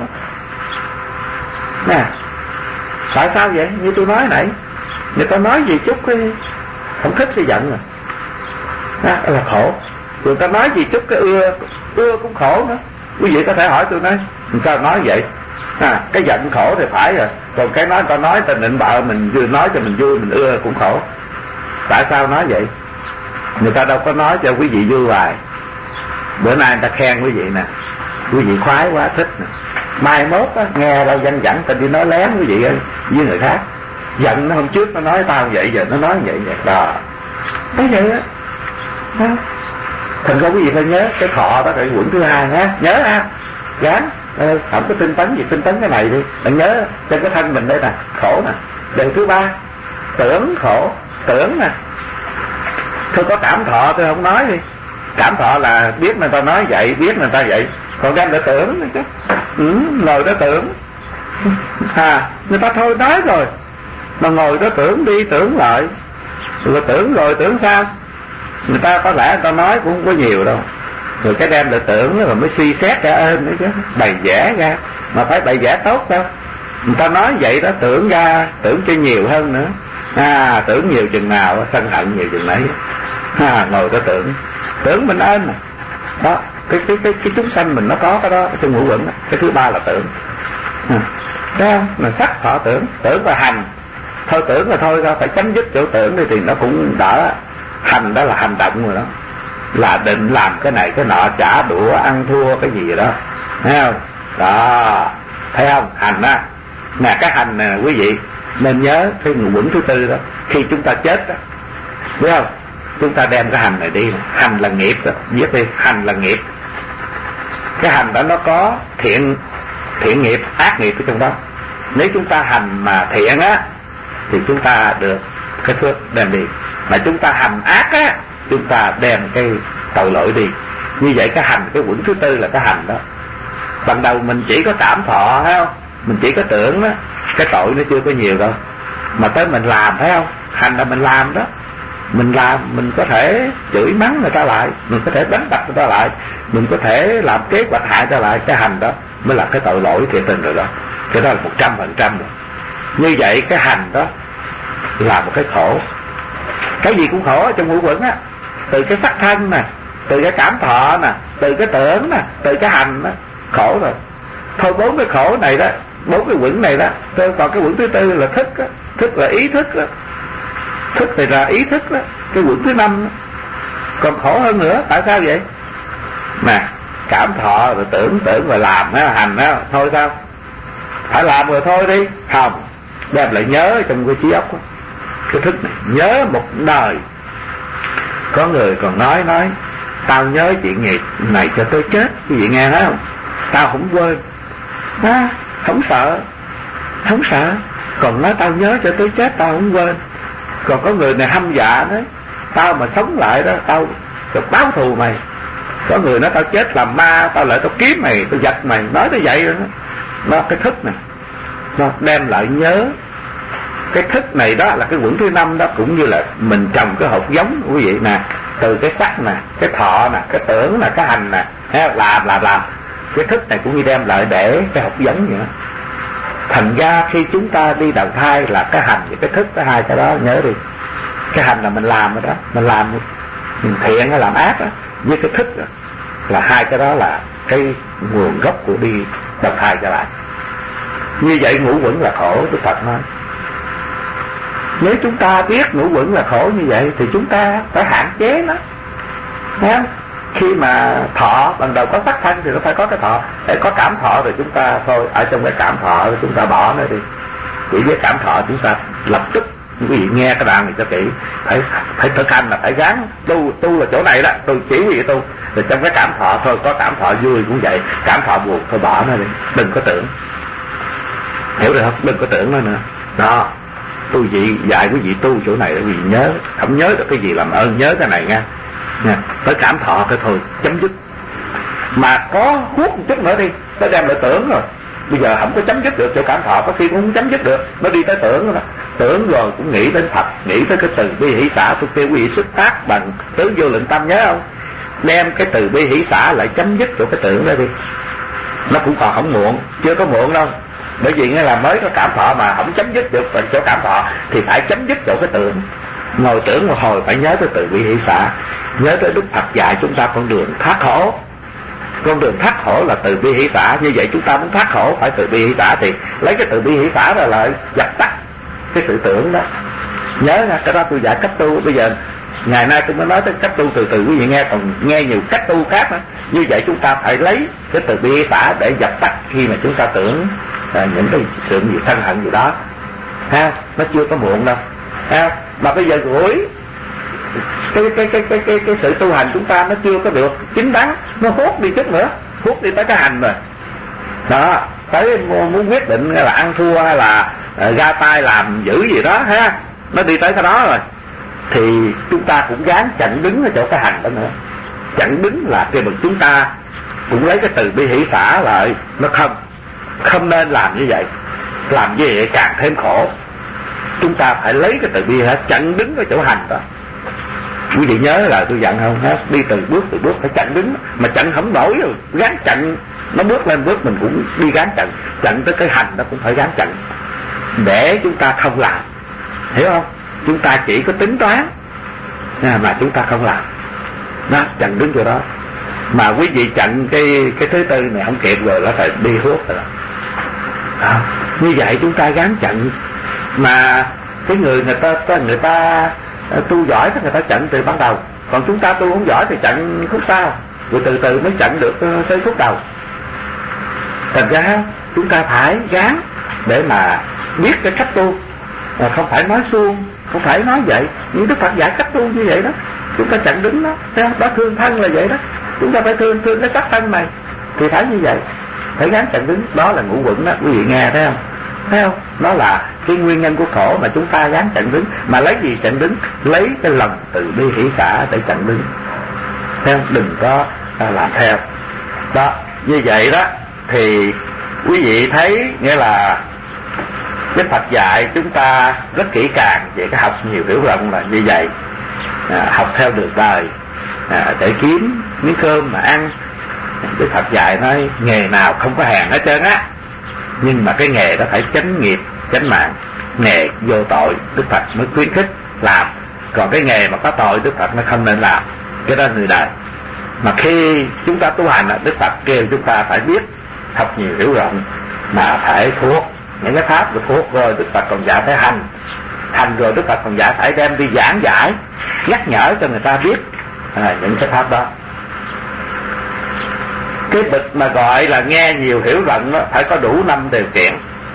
nè. Tại sao vậy? Như tôi nói nãy, người ta nói gì chút cái không thích thì giận đó là khổ. Người ta nói gì chút cái ưa cũng khổ nữa. Quý vị có thể hỏi tôi nói sao nói vậy? Cái giận khổ thì phải rồi, còn cái nói người ta nói ta nịnh bợ mình, vừa nói cho mình vui mình ưa cũng khổ. Tại sao nói vậy? Người ta đâu có nói cho quý vị vui hoài. Bữa nay người ta khen quý vị nè, quý vị khoái quá thích nè, mai mốt á, nghe đâu dân dẫn ta đi nói lén quý vị với người khác. Giận nó hôm trước nó nói tao vậy, giờ nó nói vậy đó. Thế vậy á. Thành ra quý vị phải nhớ cái thọ đó, cái quẩn thứ hai nhé, nhớ ha. Dám không có tinh tấn gì, tinh tấn cái này đi. Bạn nhớ trên cái thân mình đây nè, khổ nè. Điều thứ ba, tưởng khổ, tưởng nè. Thôi có cảm thọ tôi không nói đi. Cảm thọ là biết người ta nói vậy, biết người ta vậy. Còn đem lại tưởng nữa chứ. Ngồi đó tưởng. Người ta thôi nói rồi, mà ngồi đó tưởng đi tưởng lại. Rồi tưởng rồi tưởng sao? Người ta có lẽ người ta nói cũng không có nhiều đâu. Rồi cái đem lại tưởng rồi mới suy xét ra ơn nữa chứ. Bày vẽ ra. Mà phải bày vẽ tốt sao? Người ta nói vậy đó, tưởng ra, tưởng cho nhiều hơn nữa. Tưởng nhiều chừng nào sân hận nhiều chừng nấy. Ngồi đó tưởng mình ơn nè. Đó, cái chúng sanh mình nó có cái đó trong ngũ uẩn đó. Cái thứ ba là tưởng. Thấy không? Là sắc thọ tưởng và hành. Thôi tưởng là thôi ra, phải chấm dứt chỗ tưởng đi thì nó cũng đỡ. Hành đó là hành động rồi đó, là định làm cái này cái nọ, trả đũa ăn thua cái gì đó, thấy không? Đó, thấy không? Hành á nè, cái hành nè quý vị nên nhớ cái ngũ uẩn thứ tư đó. Khi chúng ta chết đó, biết không, chúng ta đem cái hành này đi. Hành là nghiệp đó, viết đi, hành là nghiệp. Cái hành đó nó có thiện nghiệp, ác nghiệp ở trong đó. Nếu chúng ta hành mà thiện á thì chúng ta được cái phước đem đi, mà chúng ta hành ác á chúng ta đem cái tội lỗi đi. Như vậy cái hành, cái uẩn thứ tư là cái hành đó. Ban đầu mình chỉ có cảm thọ, thấy không? Mình chỉ có tưởng đó, cái tội nó chưa có nhiều đâu. Mà tới mình làm, thấy không? Hành là mình làm đó. Mình làm, mình có thể chửi mắng người ta lại, mình có thể đánh đập người ta lại, mình có thể làm kế hoạch hại người ta lại. Cái hành đó mới là cái tội lỗi thiệt tình rồi đó. Cái đó là 100% rồi. Như vậy cái hành đó là một cái khổ. Cái gì cũng khổ ở trong ngũ uẩn á. Từ cái sắc thân nè, từ cái cảm thọ nè, từ cái tưởng nè, từ cái hành đó, khổ rồi. Thôi 4 cái khổ này đó, 4 cái uẩn này đó. Còn cái uẩn thứ tư là thức á. Thức là ý thức đó. Thức thì là ý thức đó. Cái uẩn thứ 5 đó. Còn khổ hơn nữa. Tại sao vậy? Nè, cảm thọ rồi tưởng rồi làm á, hành á. Thôi sao? Phải làm rồi thôi đi. Không, đem lại nhớ trong cái trí óc đó. Cái thức này nhớ một đời. Có người còn nói tao nhớ chuyện này cho tới chết. Quý vị nghe thấy không? Tao không quên. Không sợ. Còn nói tao nhớ cho tới chết tao không quên. Còn có người này hăm dạ nói tao mà sống lại đó tao được báo thù mày. Có người nói tao chết làm ma, tao lại tao kiếm mày, tao giật mày. Nói tới vậy rồi đó. Nó cái thức này nó đem lại nhớ. Cái thức này đó là cái uẩn thứ 5 đó. Cũng như là mình trồng cái hột giống quý vị nè. Từ cái sắc nè, cái thọ nè, cái tưởng nè, cái hành nè, làm. Cái thức này cũng như đem lại để cái hột giống vậy đó. Thành ra khi chúng ta đi đầu thai là cái hành và cái thức, cái hai cái đó nhớ đi. Cái hành là mình làm rồi đó, mình làm mình thiện hay làm ác đó. Với cái thức đó, là hai cái đó là cái nguồn gốc của đi đầu thai trở lại. Như vậy ngũ uẩn là khổ. Đức Phật nói nếu chúng ta biết ngũ uẩn là khổ như vậy thì chúng ta phải hạn chế nó. Thấy không? Khi mà thọ, ban đầu có sắc thân thì nó phải có cái thọ. Để có cảm thọ rồi chúng ta thôi, ở trong cái cảm thọ rồi chúng ta bỏ nó đi. Chỉ với cảm thọ chúng ta lập tức, quý vị nghe cái đoạn này cho kỹ, phải thực hành là phải gắng tu là chỗ này đó, tôi chỉ quý vị tu. Rồi trong cái cảm thọ thôi, có cảm thọ vui cũng vậy, cảm thọ buồn thôi bỏ nó đi, đừng có tưởng. Hiểu được không? Đừng có tưởng nó nữa. Đó, tôi dạy quý vị tu chỗ này để quý vị nhớ. Không nhớ được cái gì làm ơn nhớ cái này nha. Tới cảm thọ cái thôi chấm dứt. Mà có hút một chút nữa đi, nó đem lại tưởng rồi. Bây giờ không có chấm dứt được chỗ cảm thọ, có khi cũng không chấm dứt được. Nó đi tới tưởng rồi đó. Tưởng rồi cũng nghĩ đến Phật, nghĩ tới cái từ bi hỷ xả. Tôi kêu quý vị xuất phát bằng tứ vô lượng tâm, nhớ không? Đem cái từ bi hỷ xả lại chấm dứt chỗ cái tưởng đó đi. nó cũng còn không muộn, chưa có muộn đâu. Bởi vì nghĩa là mới có cảm thọ mà không chấm dứt được chỗ cảm thọ thì phải chấm dứt chỗ cái tưởng. Ngồi tưởng một hồi phải nhớ tới từ bi hỷ xả, nhớ tới Đức Phật dạy chúng ta con đường thoát khổ. Con đường thoát khổ là từ bi hỷ xả. Như vậy chúng ta muốn thoát khổ phải từ bi hỷ xả, thì lấy cái từ bi hỷ xả ra lại dập tắt cái sự tưởng đó. Nhớ nha, cái đó tôi dạy cách tu. Bây giờ ngày nay tôi mới nói tới cách tu, từ từ quý vị nghe, còn nghe nhiều cách tu khác nữa. Như vậy chúng ta phải lấy cái từ bi hỷ xả để dập tắt khi mà chúng ta tưởng những cái sự gì thân hận gì đó, ha, nó chưa có muộn đâu, ha. Mà bây giờ gửi cái sự tu hành chúng ta nó chưa có được chính đáng, nó hút đi chút nữa, hút đi tới cái hành rồi đó, tới muốn quyết định là ăn thua hay là ra tay làm dữ gì đó, ha, nó đi tới cái đó rồi thì chúng ta cũng gán chặn đứng ở chỗ cái hành đó nữa. Chặn đứng là cái bậc chúng ta cũng lấy cái từ bi hỷ xả lại, nó không nên làm như vậy, làm như vậy càng thêm khổ. Chúng ta phải lấy cái từ bi chặn đứng ở chỗ hành đó. Quý vị nhớ là tôi dặn không, ha? Đi từ bước phải chặn đứng, mà chặn không nổi rồi gán chặn, nó bước lên bước mình cũng đi gán chặn, chặn tới cái hành đó cũng phải gán chặn để chúng ta không làm, hiểu không? Chúng ta chỉ có tính toán mà chúng ta không làm đó, chặn đứng chỗ đó. Mà quý vị chặn cái thứ tư này không kịp rồi là phải đi hút rồi đó. Như vậy chúng ta gán chặn. Mà cái người ta tu giỏi thì người ta chặn từ ban đầu, còn chúng ta tu không giỏi thì chặn khúc sau, rồi từ từ mới chặn được tới khúc đầu. Thành ra chúng ta phải gán để mà biết cái cách tu, không phải nói suông, không phải nói vậy. Nhưng Đức Phật dạy cách tu như vậy đó, chúng ta chặn đứng đó, đó thương thân là vậy đó. Chúng ta phải thương cái sắc thân này thì phải như vậy, phải gán chặn đứng. Đó là ngũ quẩn đó, quý vị nghe thấy không? Thấy không? Nó là cái nguyên nhân của khổ mà chúng ta gán chặn đứng. Mà lấy gì chặn đứng? Lấy cái lòng từ bi hỷ xả để chặn đứng. Thấy không? Đừng có làm theo. Đó, như vậy đó thì quý vị thấy nghĩa là Đức Phật dạy chúng ta rất kỹ càng về cái học nhiều hiểu rộng là như vậy. Học theo đường đời để kiếm miếng cơm mà ăn. Đức Phật dạy nói nghề nào không có hèn hết trơn á, nhưng mà cái nghề đó phải chánh nghiệp, chánh mạng. Nghề vô tội Đức Phật mới khuyến khích làm, còn cái nghề mà có tội Đức Phật nó không nên làm. Cái đó người đời. Mà khi chúng ta tu hành, Đức Phật kêu chúng ta phải biết học nhiều hiểu rộng, mà phải thuộc những cái pháp được thuộc rồi. Đức Phật còn dạy phải hành rồi Đức Phật còn dạy phải đem đi giảng giải, nhắc nhở cho người ta biết những cái pháp đó. Cái bậc mà gọi là nghe nhiều hiểu rộng đó, phải có đủ 5 điều kiện.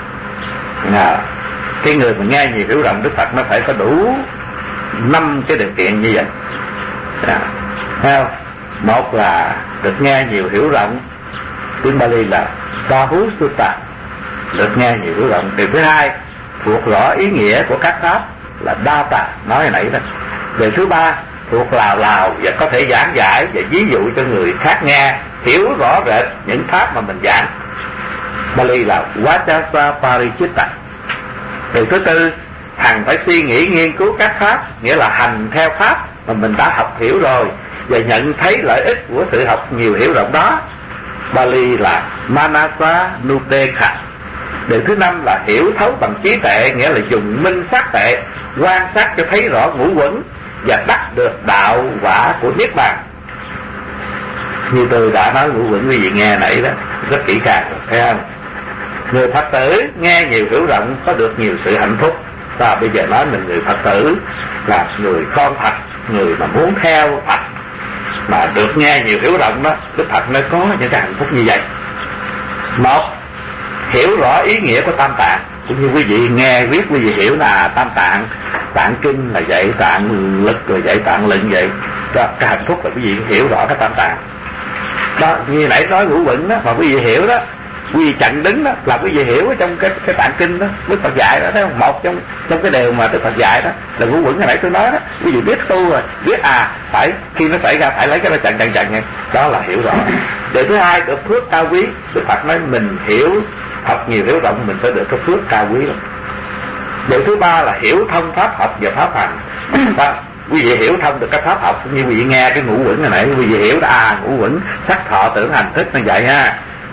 Cái người mà nghe nhiều hiểu rộng Đức Phật nó phải có đủ 5 cái điều kiện như vậy. Thấy không? Một là được nghe nhiều hiểu rộng, tiếng Bali là Bahu Sutta, được nghe nhiều hiểu rộng. Điều thứ hai, thuộc rõ ý nghĩa của các pháp là Data, nói hồi nãy đó. Điều thứ ba, thuộc lào và có thể giảng giải và ví dụ cho người khác nghe hiểu rõ rệt những pháp mà mình giảng. Bali là Vajasa Parichitta. Điều thứ tư, hằng phải suy nghĩ nghiên cứu các pháp, nghĩa là hành theo pháp mà mình đã học hiểu rồi và nhận thấy lợi ích của sự học nhiều hiểu rộng đó. Bali là Manasa Nupekha. Điều thứ năm là hiểu thấu bằng trí tuệ, nghĩa là dùng minh sát tuệ quan sát cho thấy rõ ngũ quẩn và đắc được đạo quả của Niết Bàn. Như tôi đã nói ngũ quẩn quý vị nghe nãy đó rất kỹ càng, thấy không? Người Phật tử nghe nhiều hiểu rộng có được nhiều sự hạnh phúc. Và bây giờ nói mình người Phật tử là người con Phật, người mà muốn theo Phật mà được nghe nhiều hiểu rộng đó, Đức Phật mới có những cái hạnh phúc như vậy. Một, hiểu rõ ý nghĩa của Tam Tạng. Cũng như quý vị nghe viết quý vị hiểu là Tam Tạng, Tạng Kinh là vậy, Tạng Lực rồi vậy, Tạng Lệnh vậy. Đó, cái hạnh phúc là quý vị hiểu rõ cái Tam Tạng đó. Như nãy nói ngũ quẩn đó mà quý vị hiểu đó, quý vị chặn đứng đó là quý vị hiểu ở trong cái Tạng Kinh đó Đức Phật dạy đó, thấy không? Một trong cái điều mà Đức Phật dạy đó là ngũ quẩn. Hồi nãy tôi nói đó, quý vị biết tu rồi, biết phải khi nó xảy ra phải lấy cái đó chặn nghe, đó là hiểu rõ. Điều thứ hai, được phước cao quý. Đức Phật nói mình hiểu học nhiều hiểu rộng mình phải được cái phước cao quý lắm. Điều thứ ba là hiểu thông pháp học và pháp hành đó. Quý vị hiểu thông được cái pháp học, như quý vị nghe cái ngũ quẩn này nãy quý vị hiểu đó, ngũ quẩn sắc thọ tưởng hành thức như vậy ha.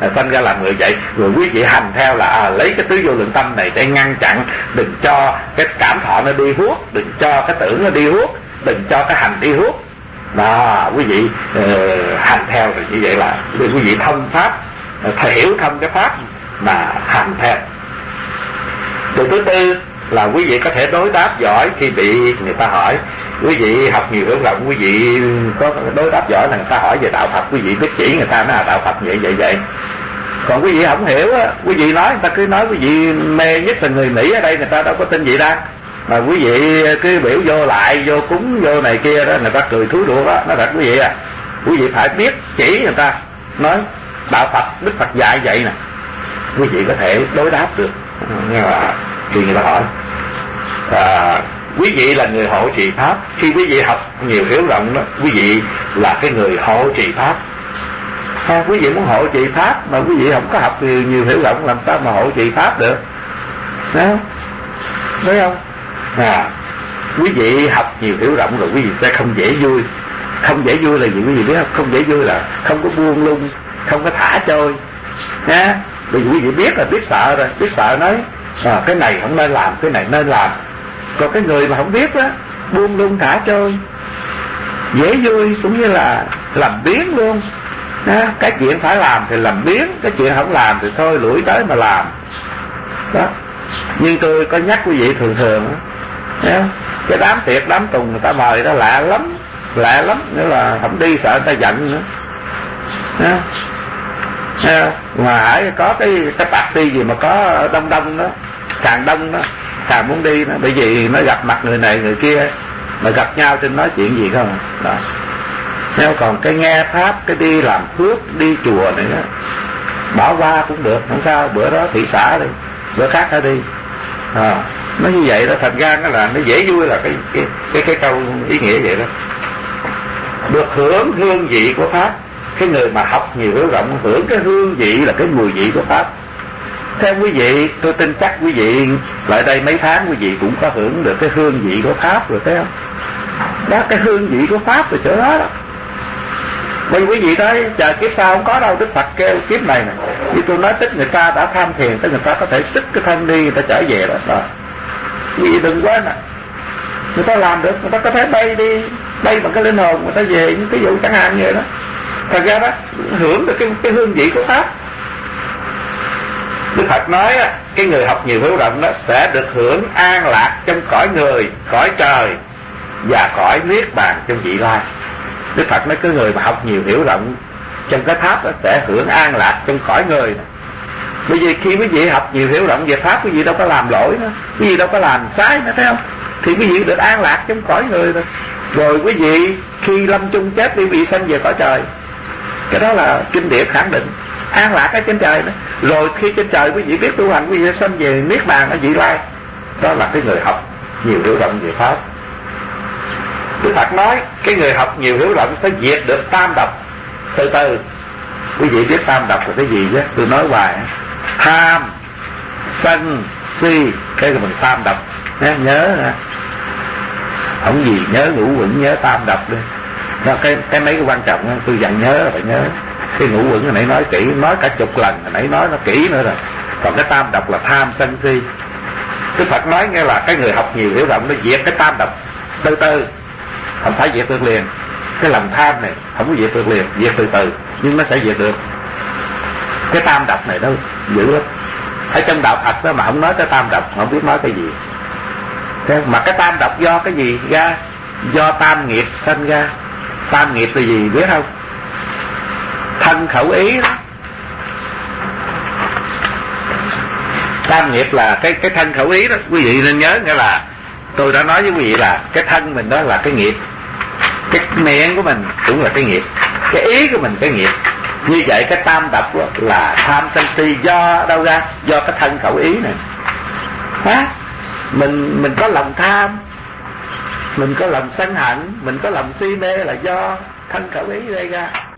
sanh ra làm người vậy. Rồi quý vị hành theo là lấy cái tứ vô lượng tâm này để ngăn chặn, đừng cho cái cảm thọ nó đi hút, đừng cho cái tưởng nó đi hút, đừng cho cái hành đi hút. Đó, quý vị hành theo rồi như vậy là quý vị thông pháp, hiểu thông cái pháp mà hành theo. Điều thứ tư là quý vị có thể đối đáp giỏi khi bị người ta hỏi. Quý vị học nhiều hiểu rộng, quý vị có đối đáp giỏi là người ta hỏi về đạo Phật, quý vị biết chỉ người ta nói là đạo Phật vậy. Còn quý vị không hiểu á, quý vị nói, người ta cứ nói quý vị mê, nhất là người Mỹ ở đây, người ta đâu có tin gì đâu. Mà quý vị cứ biểu vô lại, vô cúng, vô này kia đó, người ta cười thúi đùa đó, nói thật quý vị à. Quý vị phải biết chỉ người ta, nói đạo Phật, Đức Phật dạy vậy nè, quý vị có thể đối đáp được. Nhưng mà khi người ta hỏi, quý vị là người hộ trì pháp. Khi quý vị học nhiều hiểu rộng đó, quý vị là cái người hộ trì pháp. Quý vị muốn hộ trì pháp mà quý vị không có học nhiều hiểu rộng, làm sao mà hộ trì pháp được? Đó, thấy không? Quý vị học nhiều hiểu rộng rồi quý vị sẽ không dễ vui. Không dễ vui là gì quý vị biết không? Không dễ vui là không có buông lung, không có thả trôi. Bởi vì quý vị biết là biết sợ rồi, biết sợ nói cái này không nên làm, cái này nên làm. Còn cái người mà không biết đó, buông lung thả trôi, dễ vui, cũng như là làm biếng luôn. Cái chuyện phải làm thì làm biếng, cái chuyện không làm thì thôi lủi tới mà làm đó. Nhưng tôi có nhắc quý vị thường thường đó, cái đám tiệc đám tùng người ta mời đó lạ lắm, nữa là không đi sợ người ta giận nữa đó. Mà hãy có cái party gì mà có đông đó, càng đông đó càng muốn đi đó, bởi vì nó gặp mặt người này người kia, mà gặp nhau trên nói chuyện gì không đó. Nếu còn cái nghe pháp, cái đi làm phước, đi chùa này đó, bỏ qua cũng được, không sao, bữa đó thị xã đi, bữa khác hãy đi. Nó như vậy đó, thành ra nó là nó dễ vui là cái câu ý nghĩa vậy đó. Được hưởng hương vị của pháp. Cái người mà học nhiều hiểu rộng hưởng cái hương vị là cái mùi vị của pháp. Theo quý vị, tôi tin chắc quý vị lại đây mấy tháng quý vị cũng có hưởng được cái hương vị của pháp rồi, thấy không? Đó, cái hương vị của pháp rồi chỗ đó. Bởi quý vị nói chờ kiếp sau không có đâu, Đức Phật kêu kiếp này nè. Như tôi nói tức người ta đã tham thiền, tức người ta có thể sức cái thân đi, người ta trở về đó. Quý vị đừng quên nè, người ta làm được, người ta có thể bay đi, bay bằng cái linh hồn người ta về, những cái vụ chẳng hạn như vậy đó. Thật ra đó, hưởng được cái hương vị của pháp. Đức Phật nói cái người học nhiều hiểu rộng đó sẽ được hưởng an lạc trong cõi người, cõi trời và cõi niết bàn trong vị lai. Đức Phật nói cái người mà học nhiều hiểu rộng trong cái pháp đó sẽ hưởng an lạc trong cõi người. Bởi vì khi quý vị học nhiều hiểu rộng về pháp, quý vị đâu có làm lỗi nữa, quý vị đâu có làm sai nữa, thấy không? Thì quý vị được an lạc trong cõi người rồi. Rồi quý vị khi lâm chung chết đi, quý vị sanh về cõi trời. Cái đó là kinh điển khẳng định an lạc ở trên trời đó. Rồi khi trên trời quý vị biết tu hành, quý vị sanh về niết bàn ở vị lai. Đó là cái người học nhiều hiểu rộng về pháp. Đức Phật nói cái người học nhiều hiểu rộng sẽ diệt được tam độc. Từ từ quý vị biết tam độc là cái gì chứ? Tôi nói hoài tham, sân, si, cái là mình tam độc. Nhớ nè, không gì nhớ ngũ quẩn, nhớ tam độc đi. Đó, cái mấy cái quan trọng đó, tôi dặn nhớ là phải nhớ. Cái ngũ quẩn hồi nãy nói kỹ, nói cả chục lần, hồi nãy nói nó kỹ nữa rồi. Còn cái tam độc là tham, sân, si. Đức Phật nói nghe là cái người học nhiều hiểu rộng nó diệt cái tam độc từ từ, không phải diệt được liền. Cái lòng tham này không có diệt được liền, diệt từ từ, nhưng nó sẽ diệt được. Cái tam độc này nó dữ lắm. Ở trong đạo Phật đó mà không nói cái tam độc, không biết nói cái gì. Mà cái tam độc do cái gì ra? Do tam nghiệp sanh ra. Tam nghiệp là gì biết không? Thân khẩu ý đó. Tam nghiệp là cái thân khẩu ý đó. Quý vị nên nhớ nghĩa là tôi đã nói với quý vị là cái thân mình đó là cái nghiệp, cái miệng của mình cũng là cái nghiệp, cái ý của mình cái nghiệp. Như vậy cái tam độc là tham sân si do đâu ra? Do cái thân khẩu ý này. Mình có lòng tham, mình có lòng sân hận, mình có lòng si mê là do thân khẩu ý gây ra.